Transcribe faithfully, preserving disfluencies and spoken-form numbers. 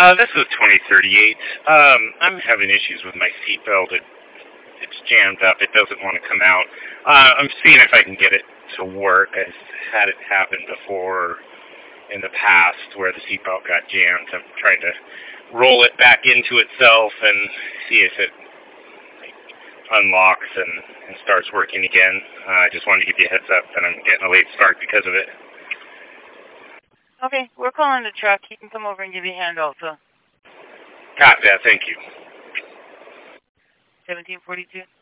Uh, this is twenty thirty-eight. Um, I'm having issues with my seatbelt. It, it's jammed up. It doesn't want to come out. Uh, I'm seeing if I can get it to work. I've had it happen before in the past where the seatbelt got jammed. I'm trying to roll it back into itself and see if it unlocks and, and starts working again. Uh, I just wanted to give you a heads up that I'm getting a late start because of it. Okay, we're calling the truck. He can come over and give you a hand also. Copy that. Thank you. seventeen forty-two.